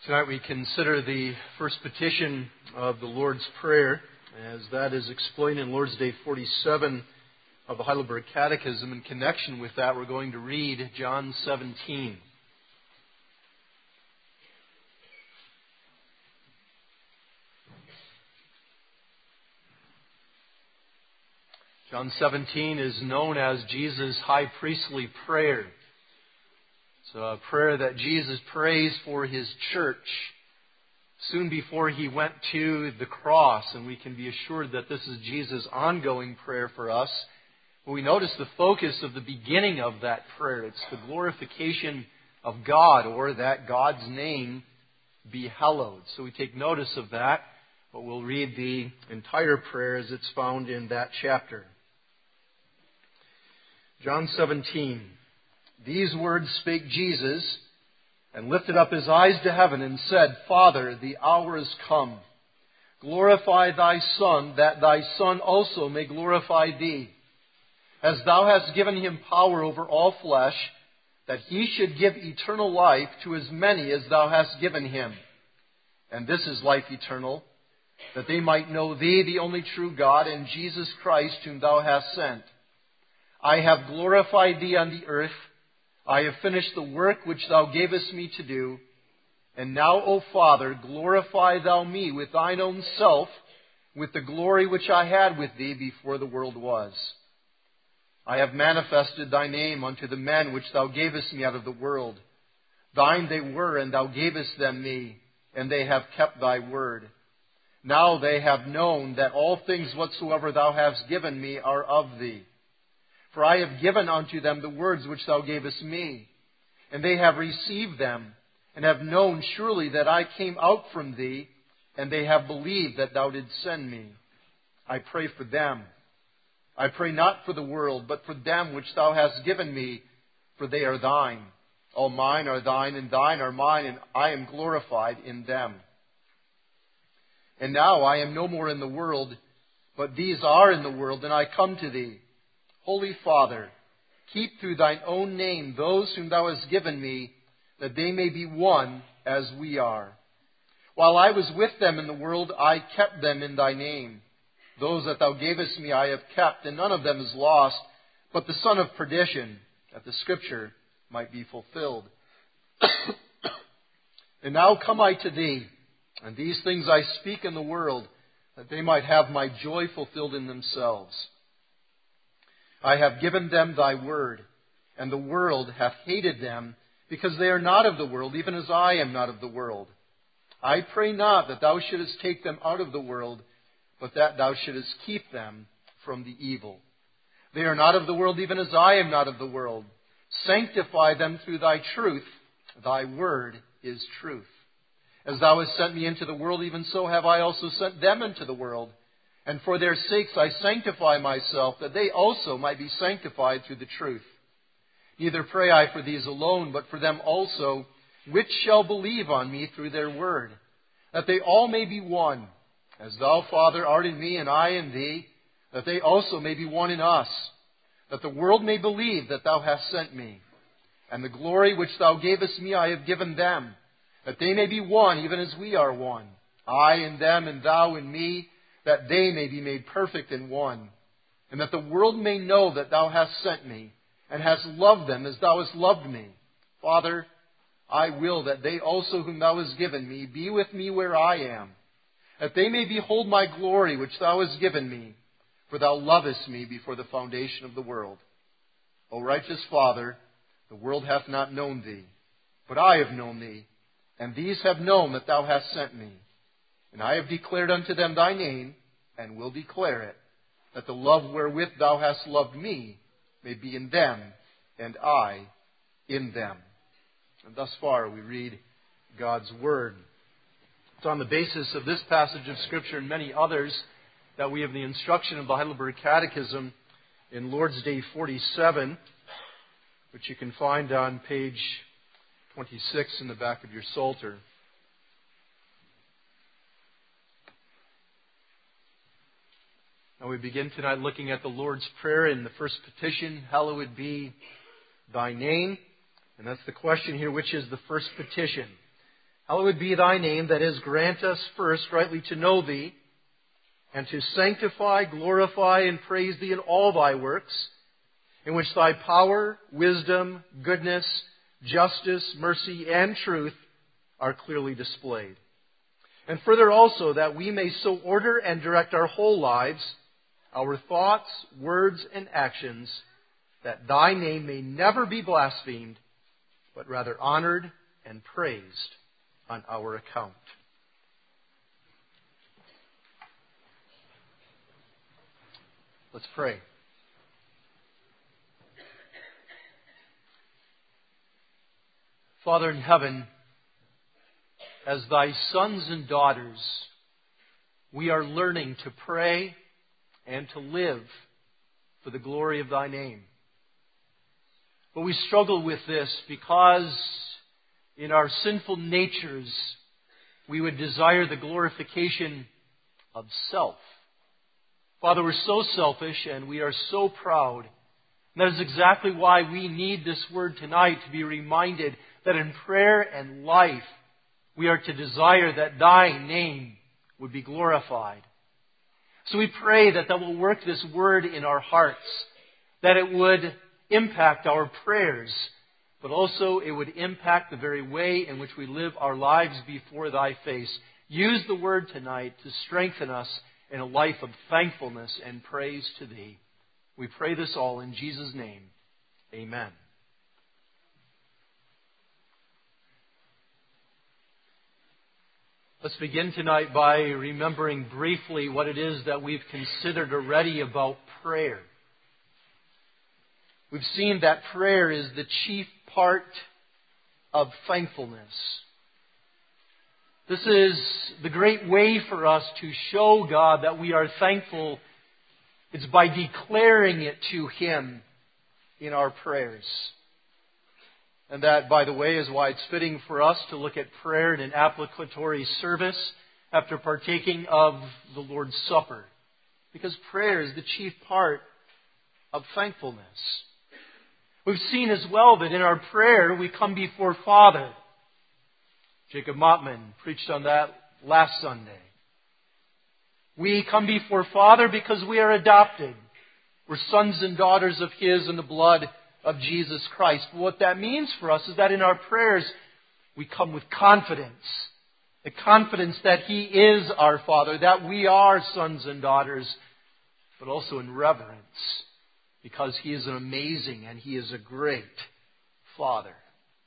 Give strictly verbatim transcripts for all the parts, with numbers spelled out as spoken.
Tonight we consider the first petition of the Lord's Prayer, as that is explained in Lord's Day forty-seven of the Heidelberg Catechism. In connection with that, we're going to read John seventeen. John seventeen is known as Jesus' high priestly prayer. It's a prayer that Jesus prays for His church soon before He went to the cross, and we can be assured that this is Jesus' ongoing prayer for us. We notice the focus of the beginning of that prayer. It's the glorification of God, or that God's name be hallowed. So we take notice of that, but we'll read the entire prayer as it's found in that chapter. John seventeen. These words spake Jesus, and lifted up His eyes to heaven, and said, Father, the hour is come. Glorify Thy Son, that Thy Son also may glorify Thee, as Thou hast given Him power over all flesh, that He should give eternal life to as many as Thou hast given Him. And this is life eternal, that they might know Thee, the only true God, and Jesus Christ, whom Thou hast sent. I have glorified Thee on the earth. I have finished the work which Thou gavest me to do. And now, O Father, glorify Thou me with Thine own self, with the glory which I had with Thee before the world was. I have manifested Thy name unto the men which Thou gavest me out of the world. Thine they were, and Thou gavest them me, and they have kept Thy word. Now they have known that all things whatsoever Thou hast given me are of Thee. For I have given unto them the words which Thou gavest me, and they have received them, and have known surely that I came out from Thee, and they have believed that Thou didst send me. I pray for them. I pray not for the world, but for them which Thou hast given me, for they are Thine. All mine are Thine, and Thine are mine, and I am glorified in them. And now I am no more in the world, but these are in the world, and I come to Thee. Holy Father, keep through Thine own name those whom Thou hast given me, that they may be one as we are. While I was with them in the world, I kept them in Thy name. Those that Thou gavest me I have kept, and none of them is lost, but the son of perdition, that the Scripture might be fulfilled. And now come I to Thee, and these things I speak in the world, that they might have my joy fulfilled in themselves. I have given them Thy word, and the world hath hated them, because they are not of the world, even as I am not of the world. I pray not that Thou shouldest take them out of the world, but that Thou shouldest keep them from the evil. They are not of the world, even as I am not of the world. Sanctify them through Thy truth. Thy word is truth. As Thou hast sent me into the world, even so have I also sent them into the world. And for their sakes I sanctify myself, that they also might be sanctified through the truth. Neither pray I for these alone, but for them also, which shall believe on me through their word, that they all may be one, as Thou, Father, art in me, and I in Thee, that they also may be one in us, that the world may believe that Thou hast sent me. And the glory which Thou gavest me I have given them, that they may be one, even as we are one, I in them, and Thou in me, that they may be made perfect in one, and that the world may know that Thou hast sent me, and hast loved them as Thou hast loved me. Father, I will that they also whom Thou hast given me be with me where I am, that they may behold my glory which Thou hast given me, for Thou lovest me before the foundation of the world. O righteous Father, the world hath not known Thee, but I have known Thee, and these have known that Thou hast sent me. And I have declared unto them Thy name, and will declare it, that the love wherewith Thou hast loved me may be in them, and I in them. And thus far we read God's Word. It's on the basis of this passage of Scripture and many others that we have the instruction of the Heidelberg Catechism in Lord's Day forty-seven, which you can find on page twenty-six in the back of your Psalter. And we begin tonight looking at the Lord's Prayer in the first petition, Hallowed be Thy name. And that's the question here, which is the first petition. Hallowed be thy name, that is, grant us first rightly to know thee, and to sanctify, glorify, and praise thee in all thy works, in which thy power, wisdom, goodness, justice, mercy, and truth are clearly displayed. And further also, that we may so order and direct our whole lives, our thoughts, words, and actions, that thy name may never be blasphemed, but rather honored and praised on our account. Let's pray. Father in heaven, as thy sons and daughters, we are learning to pray and to live for the glory of thy name. But we struggle with this because in our sinful natures, we would desire the glorification of self. Father, we're so selfish and we are so proud. And that is exactly why we need this word tonight, to be reminded that in prayer and life, we are to desire that thy name would be glorified. So we pray that thou will work this word in our hearts, that it would impact our prayers, but also it would impact the very way in which we live our lives before thy face. Use the word tonight to strengthen us in a life of thankfulness and praise to thee. We pray this all in Jesus' name. Amen. Let's begin tonight by remembering briefly what it is that we've considered already about prayer. We've seen that prayer is the chief part of thankfulness. This is the great way for us to show God that we are thankful. It's by declaring it to Him in our prayers. And that, by the way, is why it's fitting for us to look at prayer in an applicatory service after partaking of the Lord's Supper. Because prayer is the chief part of thankfulness. We've seen as well that in our prayer we come before Father. Jacob Mottman preached on that last Sunday. We come before Father because we are adopted. We're sons and daughters of His in the blood of Jesus Christ. But what that means for us is that in our prayers we come with confidence. The confidence that He is our Father, that we are sons and daughters, but also in reverence, because He is an amazing and He is a great Father.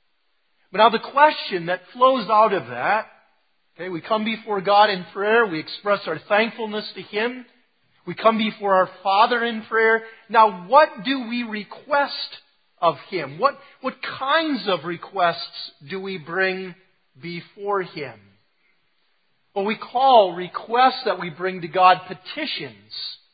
But now the question that flows out of that, okay, we come before God in prayer, we express our thankfulness to Him, we come before our Father in prayer. Now what do we request of Him? What, what kinds of requests do we bring before Him? Well, we call requests that we bring to God petitions.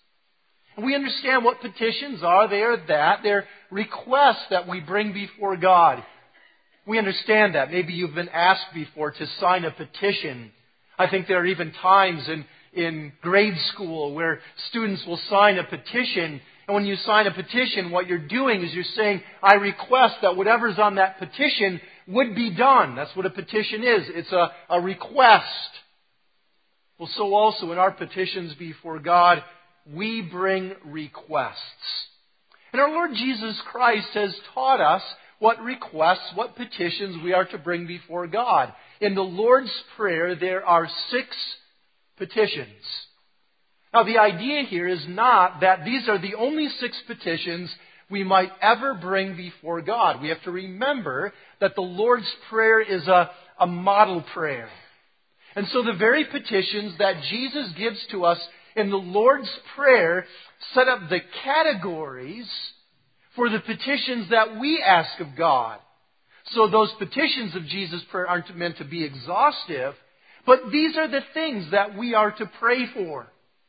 And we understand what petitions are. They are that. They're requests that we bring before God. We understand that. Maybe you've been asked before to sign a petition. I think there are even times in, in grade school where students will sign a petition. And when you sign a petition, what you're doing is you're saying, I request that whatever's on that petition would be done. That's what a petition is. It's a, a request. Well, so also in our petitions before God, we bring requests. And our Lord Jesus Christ has taught us what requests, what petitions we are to bring before God. In the Lord's Prayer, there are six petitions. Now, the idea here is not that these are the only six petitions we might ever bring before God. We have to remember that the Lord's Prayer is a, a model prayer. And so the very petitions that Jesus gives to us in the Lord's Prayer set up the categories for the petitions that we ask of God. So those petitions of Jesus' prayer aren't meant to be exhaustive, but these are the things that we are to pray for.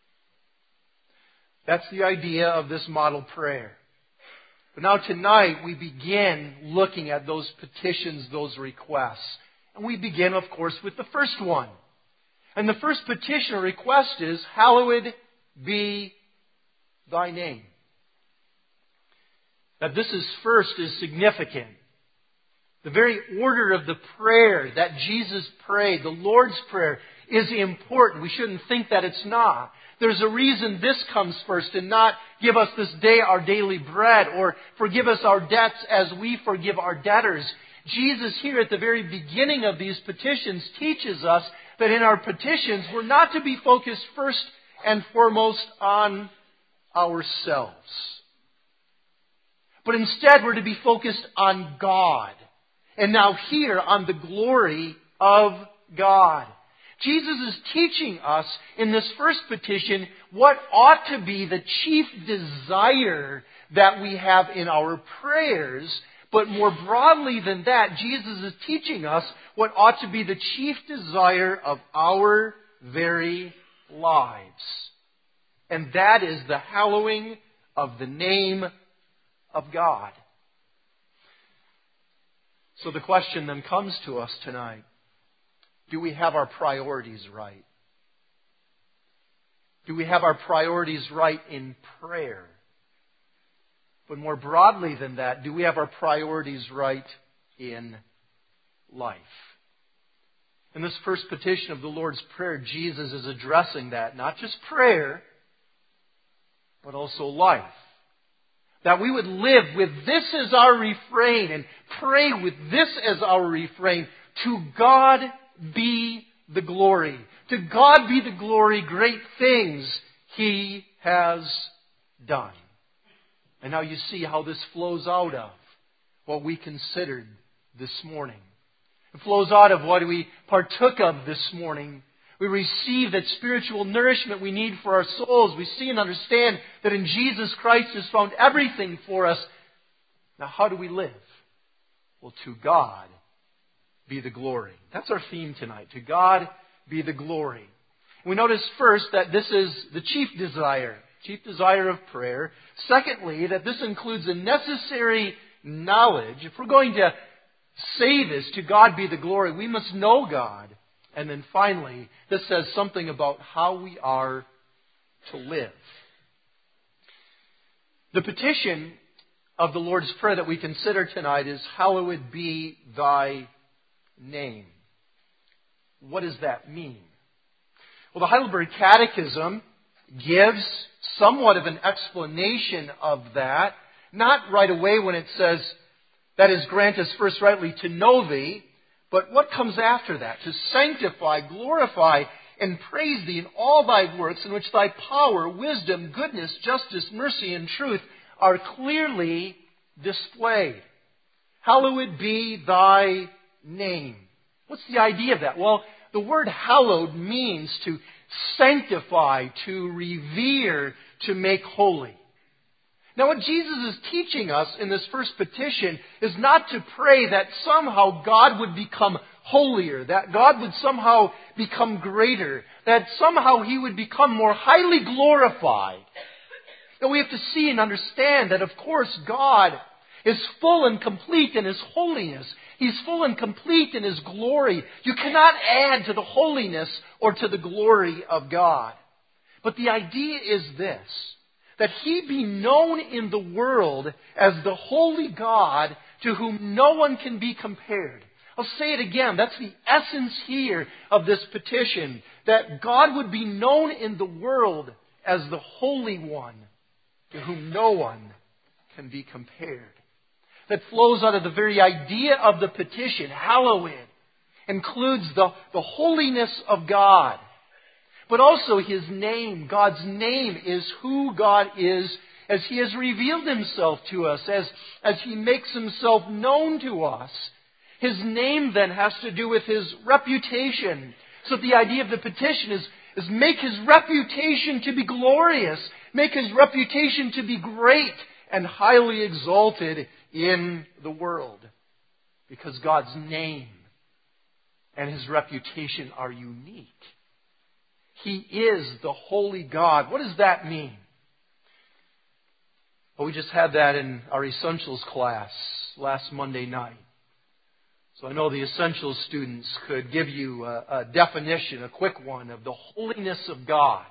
That's the idea of this model prayer. But now tonight we begin looking at those petitions, those requests. And we begin, of course, with the first one. And the first petition or request is, hallowed be thy name. Now this is first is significant. The very order of the prayer that Jesus prayed, the Lord's Prayer, is important. We shouldn't think that it's not. There's a reason this comes first and not give us this day our daily bread or forgive us our debts as we forgive our debtors. Jesus here at the very beginning of these petitions teaches us that in our petitions we're not to be focused first and foremost on ourselves. But instead we're to be focused on God. And now here on the glory of God. Jesus is teaching us in this first petition what ought to be the chief desire that we have in our prayers. But more broadly than that, Jesus is teaching us what ought to be the chief desire of our very lives. And that is the hallowing of the name of God. So the question then comes to us tonight. Do we have our priorities right? Do we have our priorities right in prayer? But more broadly than that, do we have our priorities right in life? In this first petition of the Lord's Prayer, Jesus is addressing that. Not just prayer, but also life. That we would live with this as our refrain and pray with this as our refrain. To God be the glory. To God be the glory, great things He has done. And now you see how this flows out of what we considered this morning. It flows out of what we partook of this morning. We receive that spiritual nourishment we need for our souls. We see and understand that in Jesus Christ has found everything for us. Now how do we live? Well, to God be the glory. That's our theme tonight. To God be the glory. We notice first that this is the chief desire. Chief desire of prayer. Secondly, that this includes a necessary knowledge. If we're going to say this, to God be the glory, we must know God. And then finally, this says something about how we are to live. The petition of the Lord's Prayer that we consider tonight is, hallowed be thy name. What does that mean? Well, the Heidelberg Catechism gives somewhat of an explanation of that. Not right away when it says, that is, grant us first rightly to know thee. But what comes after that? To sanctify, glorify, and praise thee in all thy works in which thy power, wisdom, goodness, justice, mercy, and truth are clearly displayed. Hallowed be thy name. What's the idea of that? Well, the word hallowed means to sanctify, to revere, to make holy. Now, what Jesus is teaching us in this first petition is not to pray that somehow God would become holier, that God would somehow become greater, that somehow He would become more highly glorified. Now, we have to see and understand that, of course, God is full and complete in His holiness. He's full and complete in His glory. You cannot add to the holiness or to the glory of God. But the idea is this, that He be known in the world as the holy God to whom no one can be compared. I'll say it again. That's the essence here of this petition. That God would be known in the world as the Holy One to whom no one can be compared. That flows out of the very idea of the petition. Hallowed includes the, the holiness of God. But also His name. God's name is who God is as He has revealed Himself to us, as, as He makes Himself known to us. His name then has to do with His reputation. So the idea of the petition is, is make His reputation to be glorious. Make His reputation to be great and highly exalted in the world. Because God's name and His reputation are unique. He is the holy God. What does that mean? Well, we just had that in our Essentials class last Monday night. So I know the Essentials students could give you a, a definition, a quick one, of the holiness of God.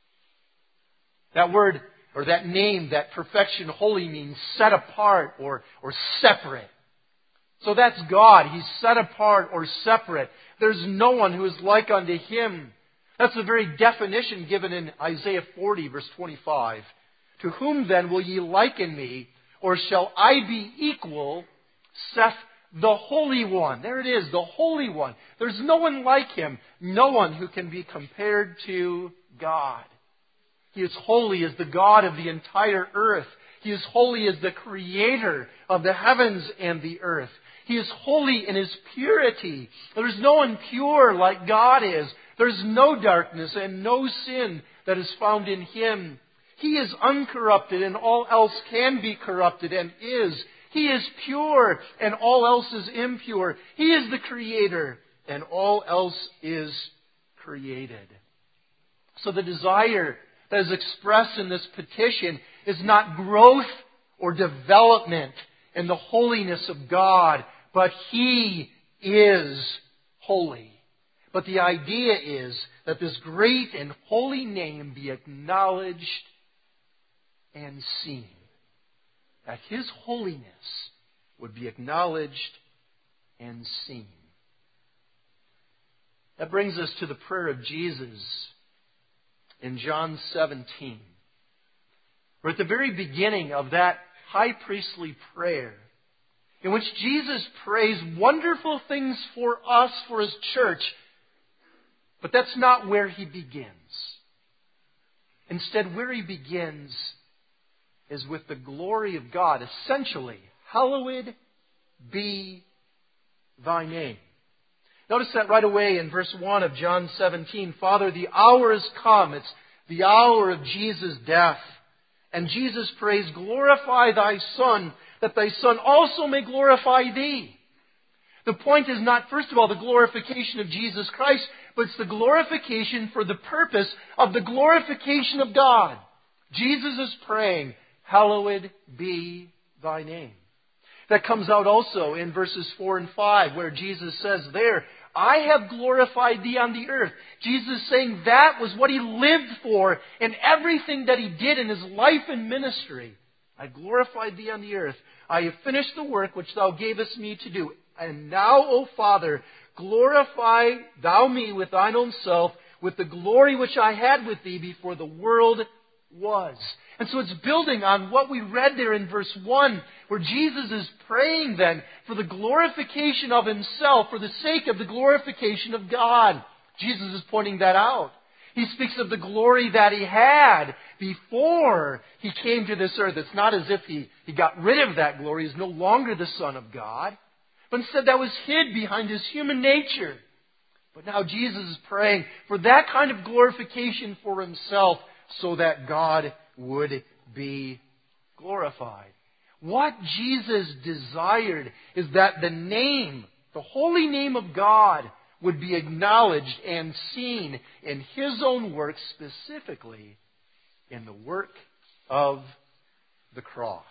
That word, or that name, that perfection, holy, means set apart or, or separate. So that's God. He's set apart or separate. There's no one who is like unto Him. That's the very definition given in Isaiah forty, verse twenty-five. To whom then will ye liken me, or shall I be equal, saith the Holy One. There it is, the Holy One. There's no one like Him, no one who can be compared to God. He is holy as the God of the entire earth. He is holy as the Creator of the heavens and the earth. He is holy in His purity. There's no one pure like God is. There's no darkness and no sin that is found in Him. He is uncorrupted and all else can be corrupted and is. He is pure and all else is impure. He is the Creator and all else is created. So the desire that is expressed in this petition is not growth or development in the holiness of God, but He is holy. But the idea is that this great and holy name be acknowledged and seen. That His holiness would be acknowledged and seen. That brings us to the prayer of Jesus in John seventeen. We're at the very beginning of that high priestly prayer in which Jesus prays wonderful things for us, for His church. But that's not where He begins. Instead, where He begins is with the glory of God. Essentially, hallowed be Thy name. Notice that right away in verse one of John seventeen. Father, the hour is come. It's the hour of Jesus' death. And Jesus prays, glorify Thy Son, that Thy Son also may glorify Thee. The point is not, first of all, the glorification of Jesus Christ, but it's the glorification for the purpose of the glorification of God. Jesus is praying, hallowed be Thy name. That comes out also in verses four and five, where Jesus says there, I have glorified Thee on the earth. Jesus is saying that was what He lived for in everything that He did in His life and ministry. I glorified Thee on the earth. I have finished the work which Thou gavest me to do. And now, O Father, glorify Thou me with Thine own self, with the glory which I had with Thee before the world was. And so it's building on what we read there in verse one, where Jesus is praying then for the glorification of Himself, for the sake of the glorification of God. Jesus is pointing that out. He speaks of the glory that He had before He came to this earth. It's not as if He, he got rid of that glory. He's no longer the Son of God. But instead that was hid behind His human nature. But now Jesus is praying for that kind of glorification for Himself so that God would be glorified. What Jesus desired is that the name, the holy name of God, would be acknowledged and seen in His own work, specifically in the work of the cross.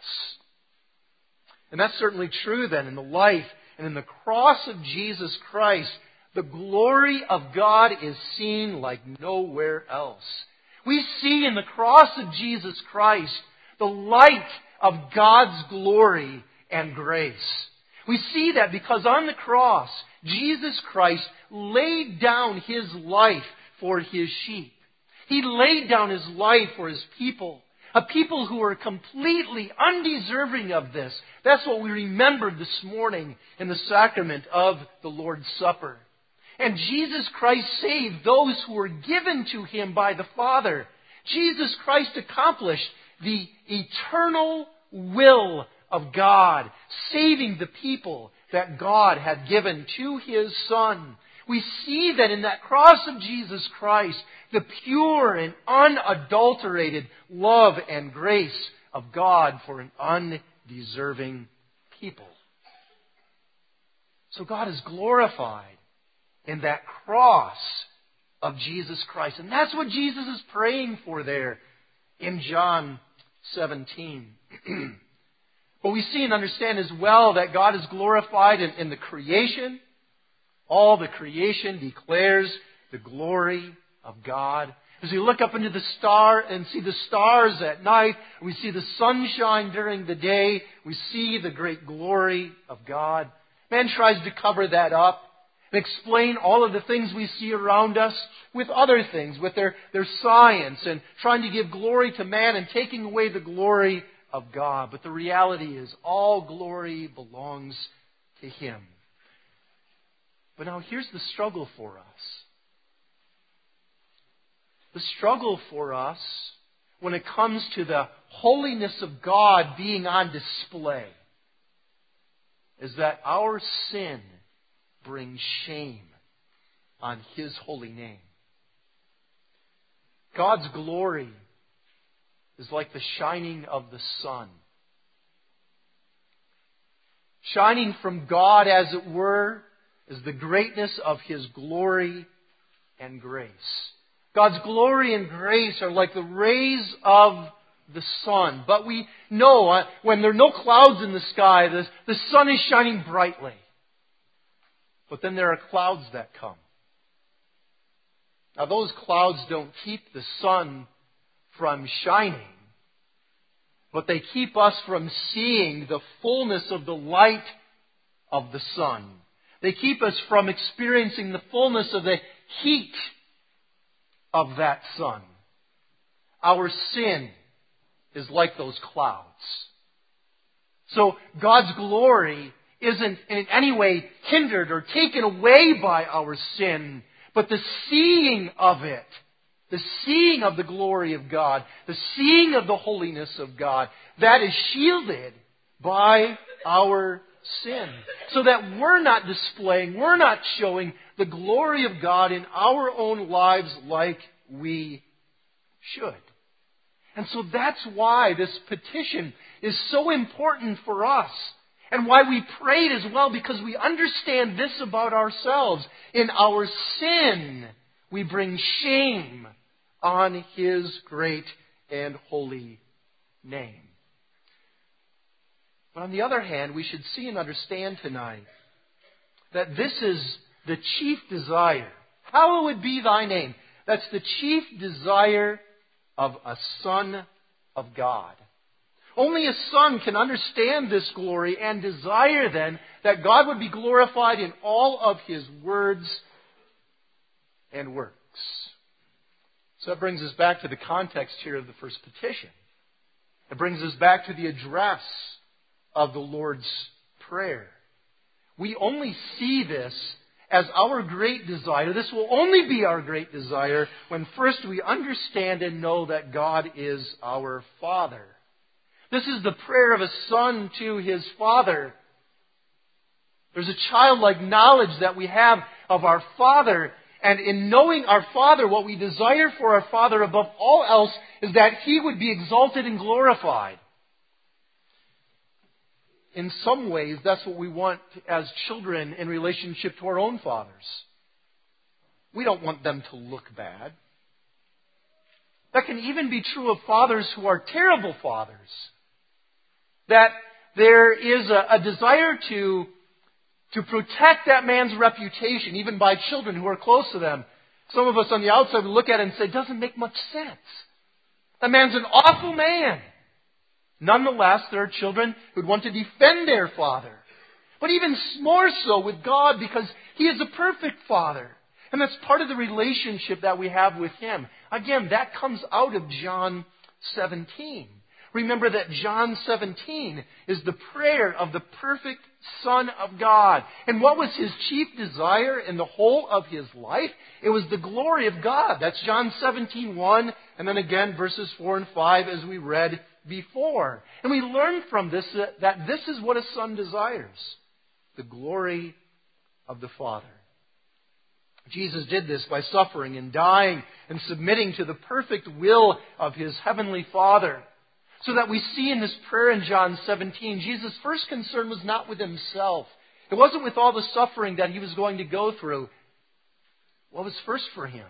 And that's certainly true then in the life and in the cross of Jesus Christ. The glory of God is seen like nowhere else. We see in the cross of Jesus Christ the light of God's glory and grace. We see that because on the cross, Jesus Christ laid down His life for His sheep. He laid down His life for His people. A people who are completely undeserving of this. That's what we remembered this morning in the sacrament of the Lord's Supper. And Jesus Christ saved those who were given to Him by the Father. Jesus Christ accomplished the eternal will of God, saving the people that God had given to His Son. We see that in that cross of Jesus Christ, the pure and unadulterated love and grace of God for an undeserving people. So God is glorified in that cross of Jesus Christ. And that's what Jesus is praying for there in John seventeen. But we see and understand as well that God is glorified in, in the creation. All the creation declares the glory of God. As we look up into the star and see the stars at night, we see the sunshine during the day, we see the great glory of God. Man tries to cover that up and explain all of the things we see around us with other things, with their, their science, and trying to give glory to man and taking away the glory of God. But the reality is all glory belongs to Him. But now here's the struggle for us. The struggle for us when it comes to the holiness of God being on display is that our sin brings shame on His holy name. God's glory is like the shining of the sun. Shining from God, as it were, is the greatness of His glory and grace. God's glory and grace are like the rays of the sun. But we know uh, when there are no clouds in the sky, the, the sun is shining brightly. But then there are clouds that come. Now those clouds don't keep the sun from shining, but they keep us from seeing the fullness of the light of the sun. They keep us from experiencing the fullness of the heat of that sun. Our sin is like those clouds. So God's glory isn't in any way hindered or taken away by our sin, but the seeing of it, the seeing of the glory of God, the seeing of the holiness of God, that is shielded by our sin. So that we're not displaying, we're not showing the glory of God in our own lives like we should. And so that's why this petition is so important for us. And why we prayed as well, because we understand this about ourselves. In our sin, we bring shame on His great and holy name. But on the other hand, we should see and understand tonight that this is the chief desire. Hallowed be thy name. That's the chief desire of a son of God. Only a son can understand this glory and desire then that God would be glorified in all of His words and works. So that brings us back to the context here of the first petition. It brings us back to the address of the Lord's Prayer. We only see this as our great desire. This will only be our great desire when first we understand and know that God is our Father. This is the prayer of a son to his father. There's a childlike knowledge that we have of our Father. And in knowing our Father, what we desire for our Father above all else is that He would be exalted and glorified. In some ways, that's what we want as children in relationship to our own fathers. We don't want them to look bad. That can even be true of fathers who are terrible fathers. That there is a, a desire to, to protect that man's reputation, even by children who are close to them. Some of us on the outside would look at it and say, it doesn't make much sense. That man's an awful man. Nonetheless, there are children who'd want to defend their father. But even more so with God, because He is a perfect Father. And that's part of the relationship that we have with Him. Again, that comes out of John seventeen. Remember that John seventeen is the prayer of the perfect Son of God. And what was His chief desire in the whole of His life? It was the glory of God. That's John seventeen one, and then again verses four and five as we read before. And we learn from this that, that this is what a son desires. The glory of the Father. Jesus did this by suffering and dying and submitting to the perfect will of His heavenly Father. So that we see in this prayer in John seventeen, Jesus' first concern was not with Himself. It wasn't with all the suffering that He was going to go through. What was first for Him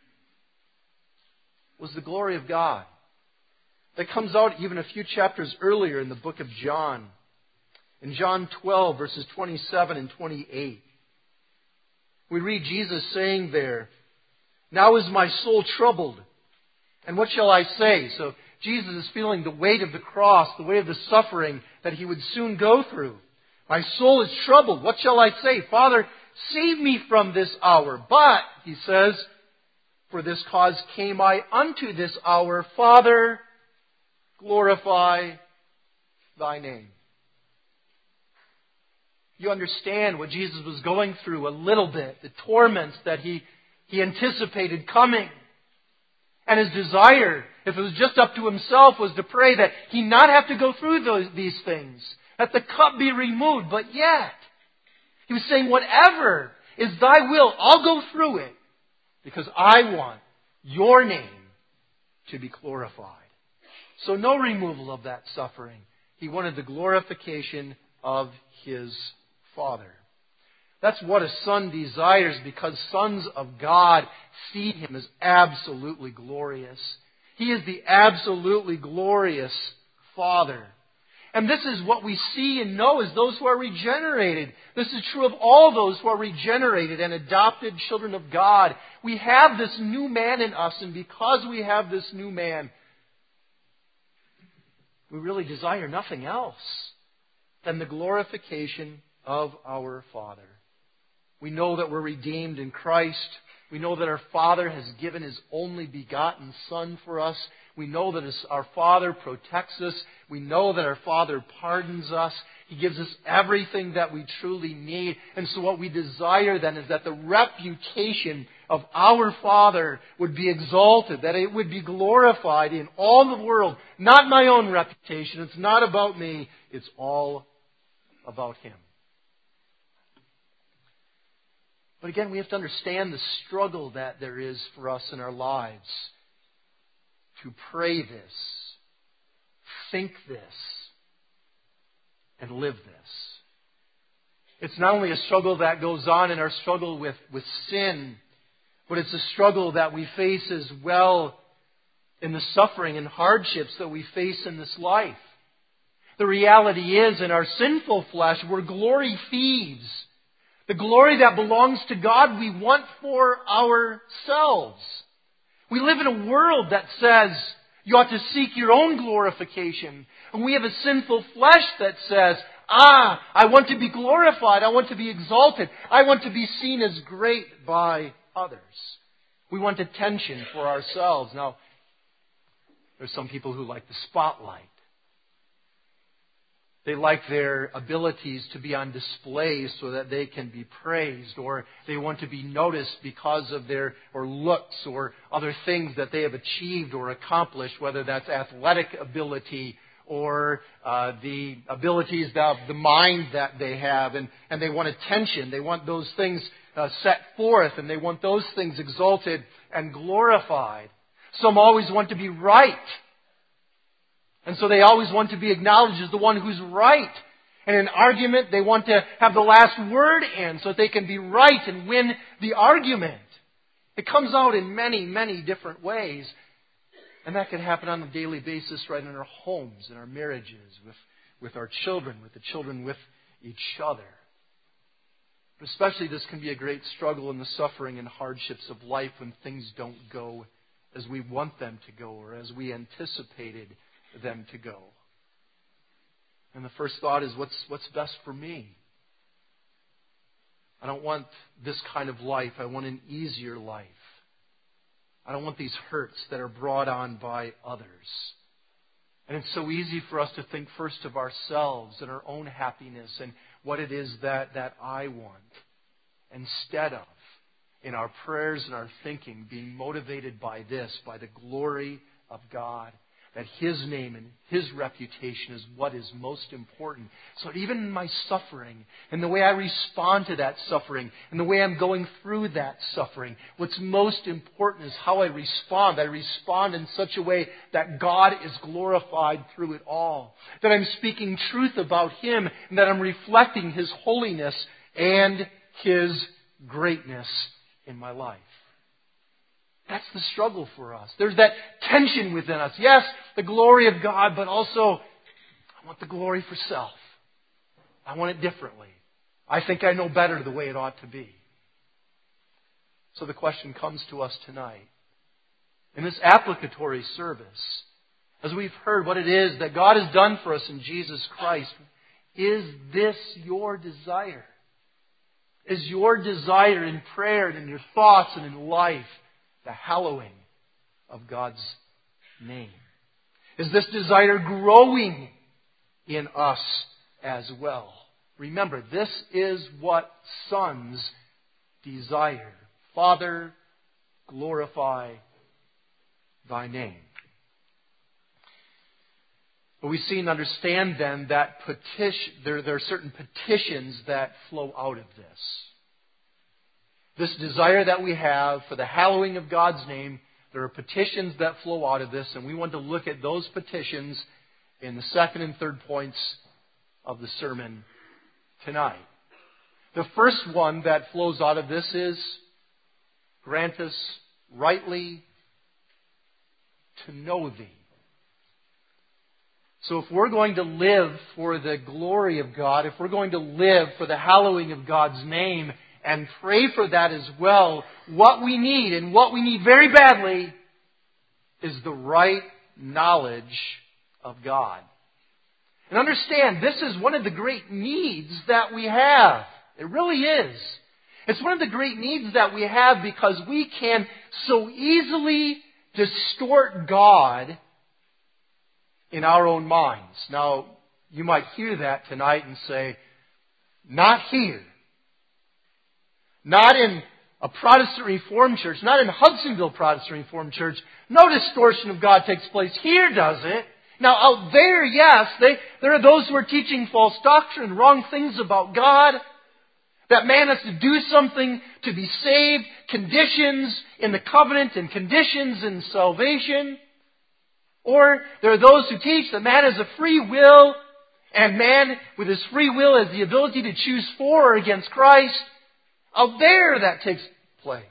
was the glory of God. That comes out even a few chapters earlier in the book of John. In John twelve, verses twenty-seven and twenty-eight. We read Jesus saying there, "Now is my soul troubled, and what shall I say?" So Jesus is feeling the weight of the cross, the weight of the suffering that He would soon go through. My soul is troubled. What shall I say? Father, save me from this hour. But, he says, for this cause came I unto this hour. Father, glorify thy name. You understand what Jesus was going through a little bit. The torments that he, he anticipated coming. And his desire, if it was just up to himself, was to pray that he not have to go through those, these things. That the cup be removed. But yet, he was saying, whatever is thy will, I'll go through it. Because I want your name to be glorified. So no removal of that suffering. He wanted the glorification of his Father. That's what a son desires, because sons of God see him as absolutely glorious. He is the absolutely glorious Father. And this is what we see and know as those who are regenerated. This is true of all those who are regenerated and adopted children of God. We have this new man in us, and because we have this new man, we really desire nothing else than the glorification of our Father. We know that we're redeemed in Christ. We know that our Father has given His only begotten Son for us. We know that our Father protects us. We know that our Father pardons us. He gives us everything that we truly need. And so what we desire then is that the reputation of our Father would be exalted, that it would be glorified in all the world. Not my own reputation. It's not about me. It's all about Him. But again, we have to understand the struggle that there is for us in our lives to pray this, think this, and live this. It's not only a struggle that goes on in our struggle with, with sin, but it's a struggle that we face as well in the suffering and hardships that we face in this life. The reality is, in our sinful flesh, we're glory thieves. The glory that belongs to God we want for ourselves. We live in a world that says you ought to seek your own glorification. And we have a sinful flesh that says, ah, I want to be glorified. I want to be exalted. I want to be seen as great by others. We want attention for ourselves. Now, there's some people who like the spotlight. They like their abilities to be on display so that they can be praised, or they want to be noticed because of their or looks or other things that they have achieved or accomplished, whether that's athletic ability or uh, the abilities of the mind that they have, and, and they want attention. They want those things uh, set forth, and they want those things exalted and glorified. Some always want to be right. And so they always want to be acknowledged as the one who's right. And in an argument, they want to have the last word in so that they can be right and win the argument. It comes out in many, many different ways. And that can happen on a daily basis right in our homes, in our marriages, with, with our children, with the children with each other. But especially this can be a great struggle in the suffering and hardships of life when things don't go as we want them to go or as we anticipated them to go. And the first thought is, what's what's best for me? I don't want this kind of life. I want an easier life. I don't want these hurts that are brought on by others. And it's so easy for us to think first of ourselves and our own happiness and what it is that, that I want, instead of, in our prayers and our thinking, being motivated by this, by the glory of God. That His name and His reputation is what is most important. So that even in my suffering, and the way I respond to that suffering, and the way I'm going through that suffering, what's most important is how I respond. I respond in such a way that God is glorified through it all. That I'm speaking truth about Him, and that I'm reflecting His holiness and His greatness in my life. That's the struggle for us. There's that tension within us. Yes, the glory of God, but also I want the glory for self. I want it differently. I think I know better the way it ought to be. So the question comes to us tonight. In this applicatory service, as we've heard what it is that God has done for us in Jesus Christ, Is this your desire? Is your desire in prayer and in your thoughts and in life the hallowing of God's name? Is this desire growing in us as well? Remember, this is what sons desire. Father, glorify thy name. But we see and understand then that petition, there, there are certain petitions that flow out of this. This desire that we have for the hallowing of God's name, there are petitions that flow out of this, and we want to look at those petitions in the second and third points of the sermon tonight. The first one that flows out of this is, grant us rightly to know Thee. So if we're going to live for the glory of God, if we're going to live for the hallowing of God's name and pray for that as well, what we need, and what we need very badly, is the right knowledge of God. And understand, this is one of the great needs that we have. It really is. It's one of the great needs that we have because we can so easily distort God in our own minds. Now, you might hear that tonight and say, not here. Not in a Protestant Reformed church. Not in Hudsonville Protestant Reformed Church. No distortion of God takes place here, does it? Now, out there, yes, they, there are those who are teaching false doctrine, wrong things about God. That man has to do something to be saved. Conditions in the covenant and conditions in salvation. Or there are those who teach that man has a free will, and man with his free will has the ability to choose for or against Christ. Out there that takes place.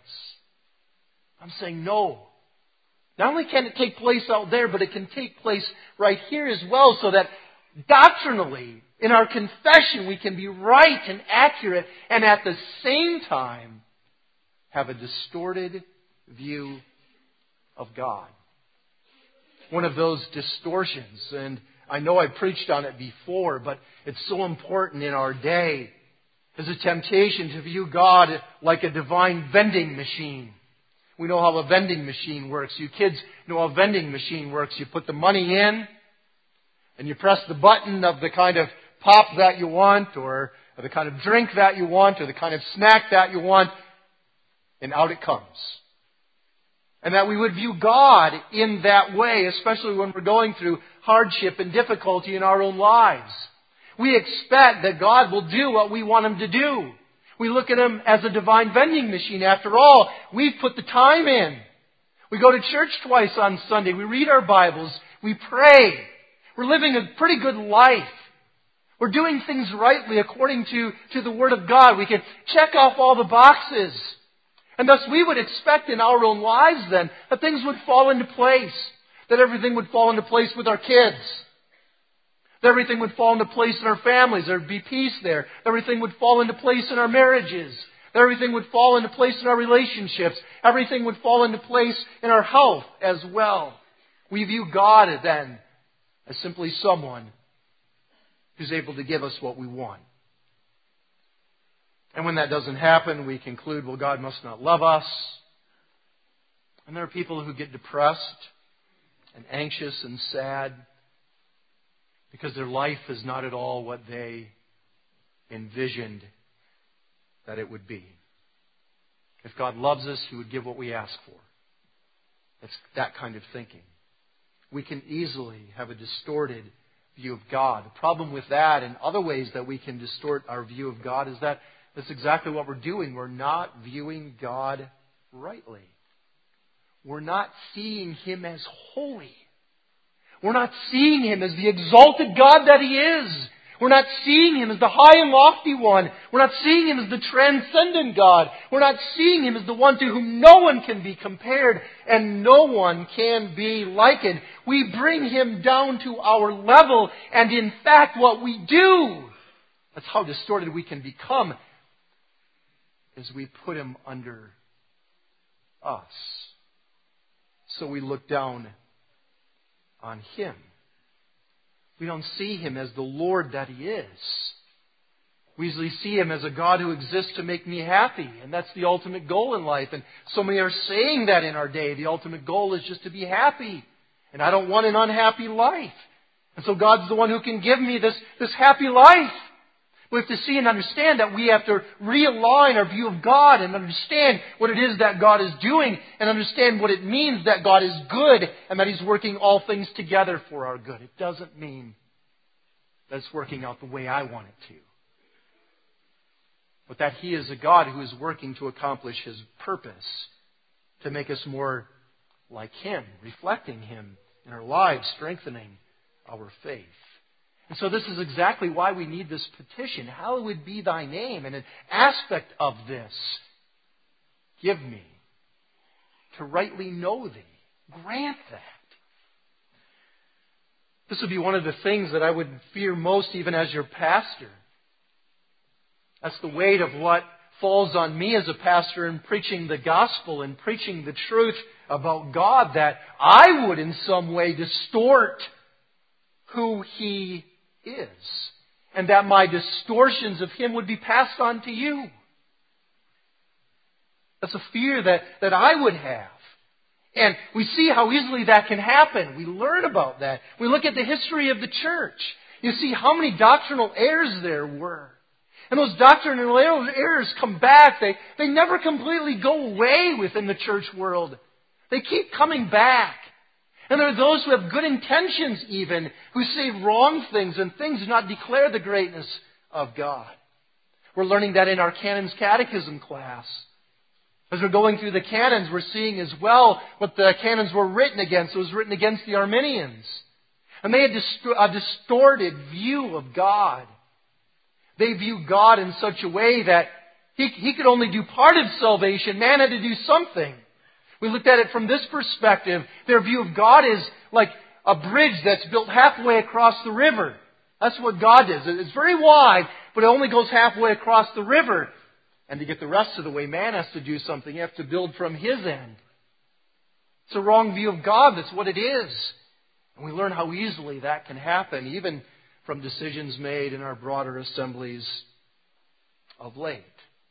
I'm saying no. Not only can it take place out there, but it can take place right here as well, so that doctrinally, in our confession, we can be right and accurate, and at the same time have a distorted view of God. One of those distortions, and I know I preached on it before, but it's so important in our day, is a temptation to view God like a divine vending machine. We know how a vending machine works. You kids know how a vending machine works. You put the money in, and you press the button of the kind of pop that you want, or the kind of drink that you want, or the kind of snack that you want, and out it comes. And that we would view God in that way, especially when we're going through hardship and difficulty in our own lives. We expect that God will do what we want Him to do. We look at Him as a divine vending machine. After all, we've put the time in. We go to church twice on Sunday. We read our Bibles. We pray. We're living a pretty good life. We're doing things rightly according to, to the Word of God. We can check off all the boxes. And thus we would expect in our own lives then that things would fall into place. That everything would fall into place with our kids. That everything would fall into place in our families. There would be peace there. That everything would fall into place in our marriages. That everything would fall into place in our relationships. Everything would fall into place in our health as well. We view God then as simply someone who's able to give us what we want. And when that doesn't happen, we conclude, well, God must not love us. And there are people who get depressed and anxious and sad because their life is not at all what they envisioned that it would be. If God loves us, He would give what we ask for. It's that kind of thinking. We can easily have a distorted view of God. The problem with that and other ways that we can distort our view of God is that that's exactly what we're doing. We're not viewing God rightly. We're not seeing Him as holy. We're not seeing Him as the exalted God that He is. We're not seeing Him as the high and lofty one. We're not seeing Him as the transcendent God. We're not seeing Him as the one to whom no one can be compared and no one can be likened. We bring Him down to our level, and in fact what we do, that's how distorted we can become, is we put Him under us. So we look down on Him. We don't see Him as the Lord that He is. We usually see Him as a God who exists to make me happy, and that's the ultimate goal in life. And so many are saying that in our day. The ultimate goal is just to be happy, and I don't want an unhappy life. And so God's the one who can give me this, this happy life. We have to see and understand that we have to realign our view of God and understand what it is that God is doing and understand what it means that God is good and that He's working all things together for our good. It doesn't mean that it's working out the way I want it to, but that He is a God who is working to accomplish His purpose to make us more like Him, reflecting Him in our lives, strengthening our faith. And so this is exactly why we need this petition. Hallowed be Thy name. And an aspect of this, give me to rightly know Thee. Grant that. This would be one of the things that I would fear most even as your pastor. That's the weight of what falls on me as a pastor in preaching the gospel and preaching the truth about God, that I would in some way distort who He is, and that my distortions of Him would be passed on to you. That's a fear that, that I would have. And we see how easily that can happen. We learn about that. We look at the history of the church. You see how many doctrinal errors there were. And those doctrinal errors come back. They, they never completely go away within the church world. They keep coming back. And there are those who have good intentions even, who say wrong things and things do not declare the greatness of God. We're learning that in our Canons Catechism class. As we're going through the canons, we're seeing as well what the canons were written against. It was written against the Arminians. And they had a distorted view of God. They view God in such a way that He, he could only do part of salvation. Man had to do something. We looked at it from this perspective. Their view of God is like a bridge that's built halfway across the river. That's what God is. It's very wide, but it only goes halfway across the river. And to get the rest of the way, man has to do something. You have to build from his end. It's a wrong view of God. That's what it is. And we learn how easily that can happen, even from decisions made in our broader assemblies of late.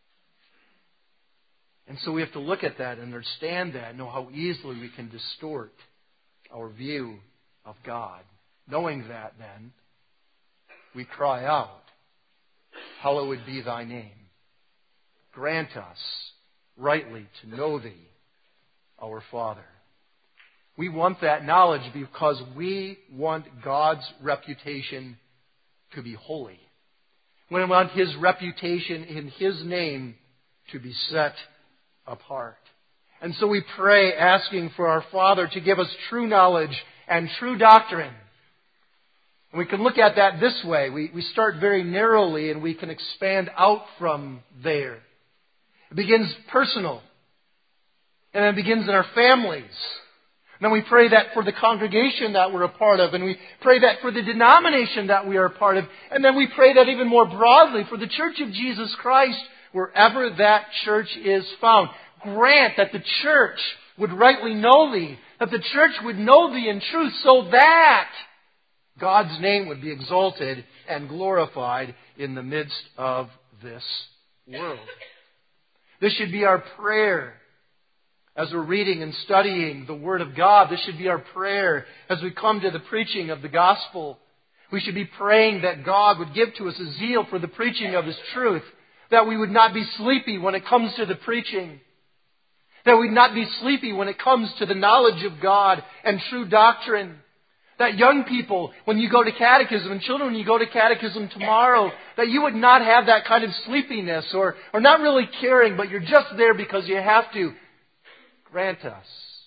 And so we have to look at that and understand that, know how easily we can distort our view of God. Knowing that, then, we cry out, hallowed be Thy name. Grant us rightly to know Thee, our Father. We want that knowledge because we want God's reputation to be holy. We want His reputation in His name to be set apart. And so we pray asking for our Father to give us true knowledge and true doctrine. And we can look at that this way. We, we start very narrowly and we can expand out from there. It begins personal. And then it begins in our families. And then we pray that for the congregation that we're a part of. And we pray that for the denomination that we are a part of. And then we pray that even more broadly for the Church of Jesus Christ, wherever that church is found. Grant that the church would rightly know Thee, that the church would know Thee in truth, so that God's name would be exalted and glorified in the midst of this world. This should be our prayer as we're reading and studying the Word of God. This should be our prayer as we come to the preaching of the gospel. We should be praying that God would give to us a zeal for the preaching of His truth, that we would not be sleepy when it comes to the preaching, that we would not be sleepy when it comes to the knowledge of God and true doctrine. That young people, when you go to catechism, and children, when you go to catechism tomorrow, that you would not have that kind of sleepiness or, or not really caring, but you're just there because you have to. Grant us,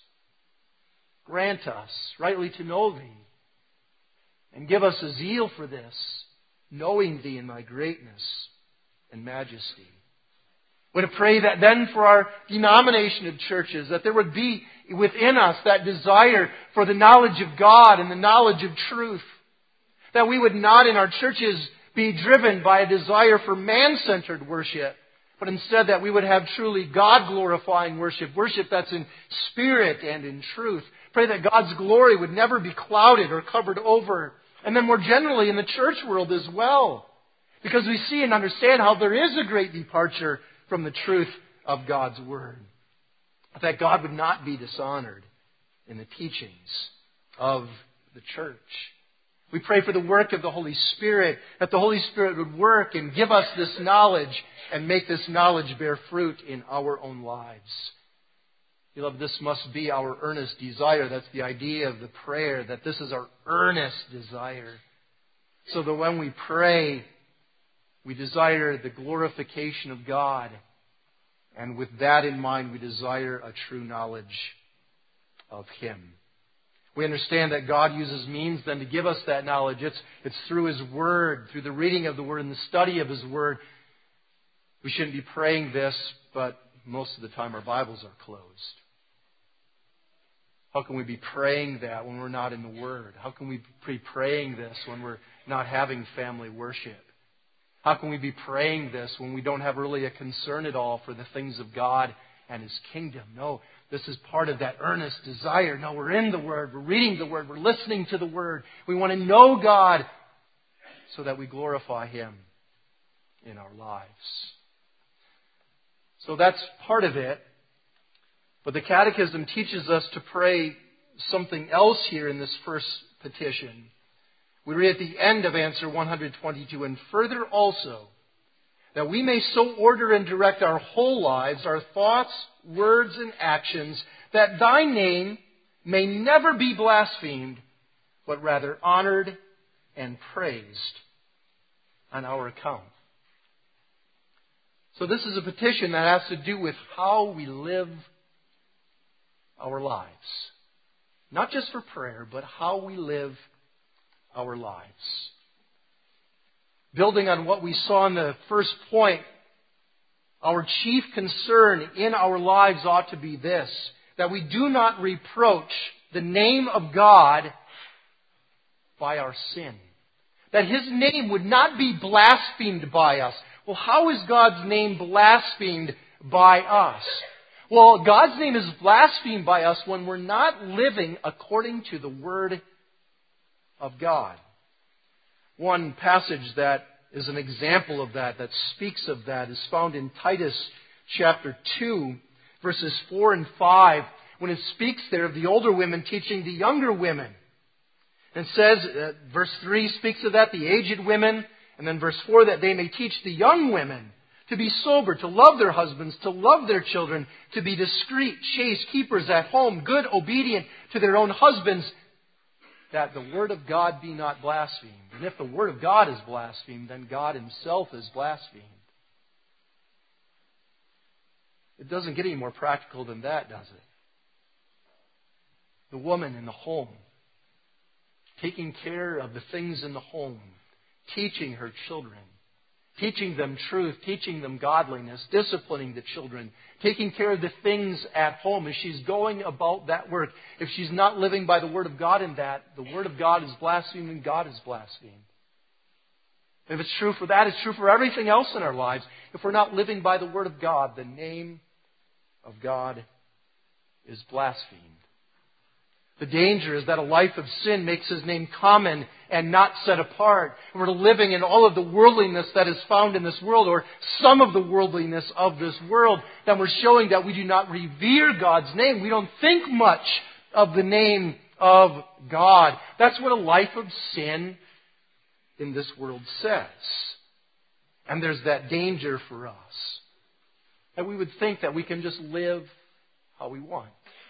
grant us rightly to know Thee, and give us a zeal for this, knowing Thee in Thy greatness and majesty. We would pray that then for our denomination of churches, that there would be within us that desire for the knowledge of God and the knowledge of truth. That we would not in our churches be driven by a desire for man-centered worship, but instead that we would have truly God-glorifying worship, worship that's in spirit and in truth. Pray that God's glory would never be clouded or covered over And then more generally in the church world as well. Because we see and understand how there is a great departure from the truth of God's Word. That God would not be dishonored in the teachings of the church. We pray for the work of the Holy Spirit, that the Holy Spirit would work and give us this knowledge and make this knowledge bear fruit in our own lives. Beloved, this must be our earnest desire. That's the idea of the prayer, that this is our earnest desire. So that when we pray, we desire the glorification of God. And with that in mind, we desire a true knowledge of Him. We understand that God uses means then to give us that knowledge. It's, it's through His Word, through the reading of the Word and the study of His Word. We shouldn't be praying this, but most of the time our Bibles are closed. How can we be praying that when we're not in the Word? How can we be praying this when we're not having family worship? How can we be praying this when we don't have really a concern at all for the things of God and His kingdom? No, this is part of that earnest desire. No, we're in the Word. We're reading the Word. We're listening to the Word. We want to know God so that we glorify Him in our lives. So that's part of it. But the Catechism teaches us to pray something else here in this first petition. We read at the end of answer one hundred twenty-two, and further also, that we may so order and direct our whole lives, our thoughts, words, and actions, that Thy name may never be blasphemed, but rather honored and praised on our account. So this is a petition that has to do with how we live our lives. Not just for prayer, but how we live our lives. Building on what we saw in the first point, our chief concern in our lives ought to be this, that we do not reproach the name of God by our sin. That His name would not be blasphemed by us. Well, how is God's name blasphemed by us? Well, God's name is blasphemed by us when we're not living according to the Word of God. One passage that is an example of that, that speaks of that, is found in Titus chapter two, verses four and five, when it speaks there of the older women teaching the younger women. And it says, uh, verse three speaks of that, the aged women, and then verse four, that they may teach the young women to be sober, to love their husbands, to love their children, to be discreet, chaste, keepers at home, good, obedient to their own husbands, that the Word of God be not blasphemed. And if the Word of God is blasphemed, then God Himself is blasphemed. It doesn't get any more practical than that, does it? The woman in the home, taking care of the things in the home, teaching her children, teaching them truth, teaching them godliness, disciplining the children, taking care of the things at home as she's going about that work. If she's not living by the Word of God in that, the Word of God is blasphemed and God is blasphemed. If it's true for that, it's true for everything else in our lives. If we're not living by the Word of God, the name of God is blasphemed. The danger is that a life of sin makes His name common and not set apart. And we're living in all of the worldliness that is found in this world, or some of the worldliness of this world. Then we're showing that we do not revere God's name. We don't think much of the name of God. That's what a life of sin in this world says. And there's that danger for us, that we would think that we can just live how we want.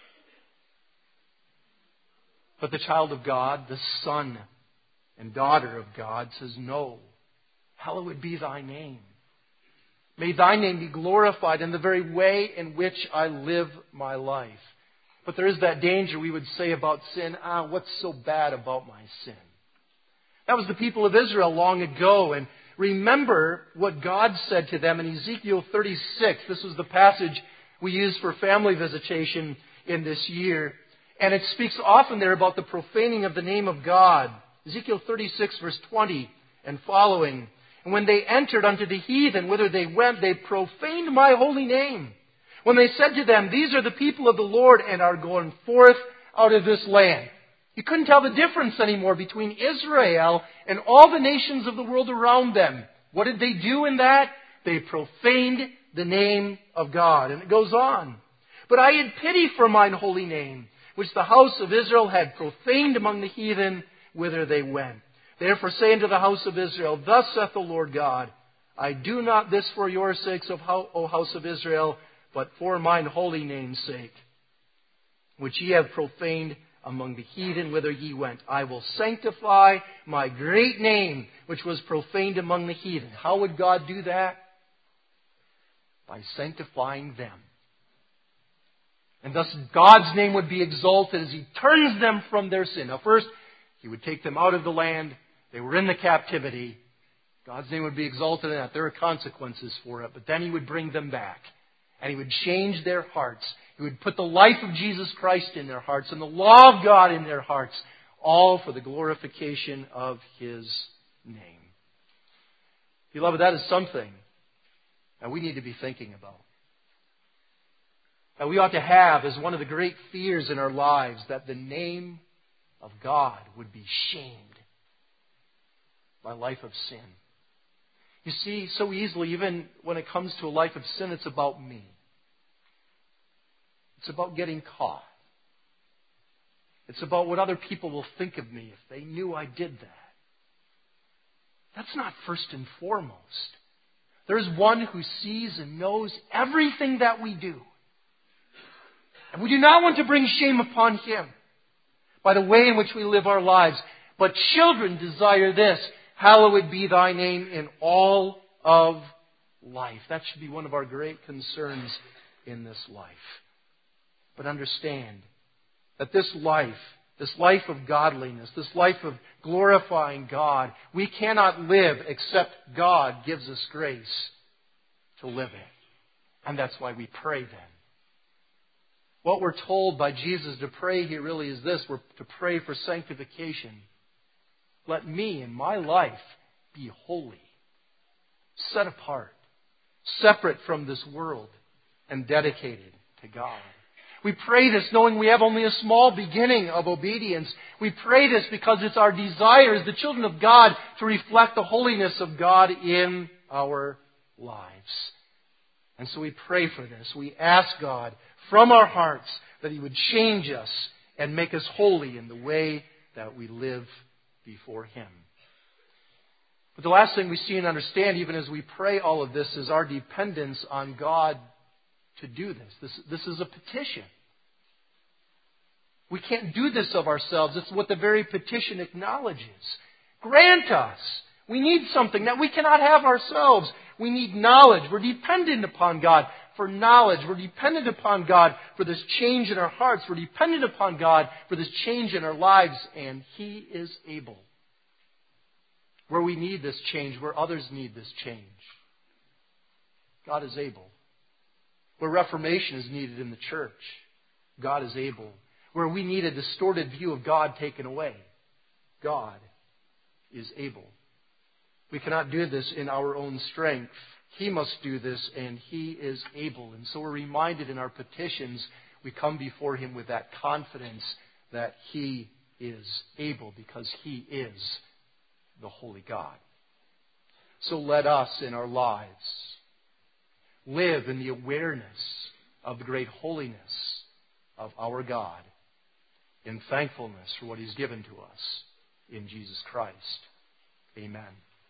But the child of God, the son and daughter of God, says, no, hallowed be Thy name. May Thy name be glorified in the very way in which I live my life. But there is that danger, we would say, about sin. Ah, what's so bad about my sin? That was the people of Israel long ago. And remember what God said to them in Ezekiel thirty-six. This was the passage we used for family visitation in this year. And it speaks often there about the profaning of the name of God. Ezekiel thirty-six, verse twenty and following. And when they entered unto the heathen, whither they went, they profaned my holy name. When they said to them, these are the people of the Lord and are going forth out of this land. You couldn't tell the difference anymore between Israel and all the nations of the world around them. What did they do in that? They profaned the name of God. And it goes on. But I had pity for mine holy name, which the house of Israel had profaned among the heathen, whither they went. Therefore say unto the house of Israel, Thus saith the Lord God, I do not this for your sakes, O house of Israel, but for mine holy name's sake, which ye have profaned among the heathen, whither ye went. I will sanctify my great name, which was profaned among the heathen. How would God do that? By sanctifying them. And thus God's name would be exalted as He turns them from their sin. Now first, He would take them out of the land. They were in the captivity. God's name would be exalted in that. There are consequences for it. But then He would bring them back. And He would change their hearts. He would put the life of Jesus Christ in their hearts and the law of God in their hearts, all for the glorification of His name. Beloved, that is something that we need to be thinking about. That we ought to have as one of the great fears in our lives, that the name of God would be shamed by a life of sin. You see, so easily, even when it comes to a life of sin, it's about me. It's about getting caught. It's about what other people will think of me if they knew I did that. That's not first and foremost. There's one who sees and knows everything that we do. And we do not want to bring shame upon Him by the way in which we live our lives. But children desire this, hallowed be thy name in all of life. That should be one of our great concerns in this life. But understand that this life, this life of godliness, this life of glorifying God, we cannot live except God gives us grace to live it. And that's why we pray then. What we're told by Jesus to pray here really is this. We're to pray for sanctification. Let me in my life be holy, set apart, separate from this world, and dedicated to God. We pray this knowing we have only a small beginning of obedience. We pray this because it's our desire as the children of God to reflect the holiness of God in our lives. And so we pray for this. We ask God from our hearts that He would change us and make us holy in the way that we live before Him. But the last thing we see and understand, even as we pray all of this, is our dependence on God to do this. This, this is a petition. We can't do this of ourselves. It's what the very petition acknowledges. Grant us. We need something that we cannot have ourselves. We need knowledge. We're dependent upon God for knowledge. We're dependent upon God for this change in our hearts. We're dependent upon God for this change in our lives. And He is able. Where we need this change, where others need this change, God is able. Where reformation is needed in the church, God is able. Where we need a distorted view of God taken away, God is able. We cannot do this in our own strength. He must do this, and He is able. And so we're reminded in our petitions, we come before Him with that confidence that He is able, because He is the holy God. So let us in our lives live in the awareness of the great holiness of our God, in thankfulness for what He's given to us in Jesus Christ. Amen.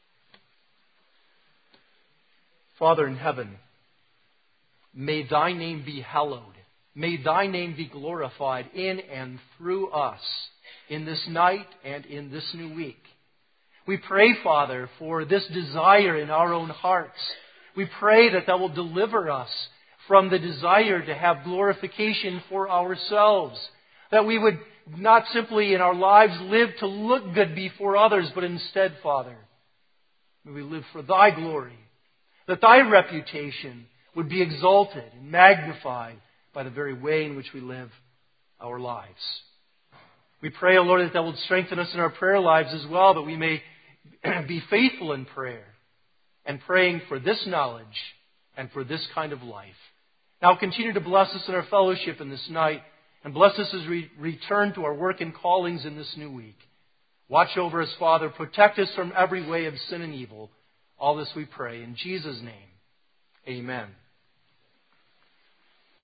Father in heaven, may Thy name be hallowed. May Thy name be glorified in and through us in this night and in this new week. We pray, Father, for this desire in our own hearts. We pray that Thou will deliver us from the desire to have glorification for ourselves. That we would not simply in our lives live to look good before others, but instead, Father, may we live for Thy glory. That Thy reputation would be exalted and magnified by the very way in which we live our lives. We pray, O Lord, that Thou wilt strengthen us in our prayer lives as well, that we may be faithful in prayer and praying for this knowledge and for this kind of life. Now continue to bless us in our fellowship in this night. And bless us as we return to our work and callings in this new week. Watch over us, Father. Protect us from every way of sin and evil. All this we pray in Jesus' name. Amen.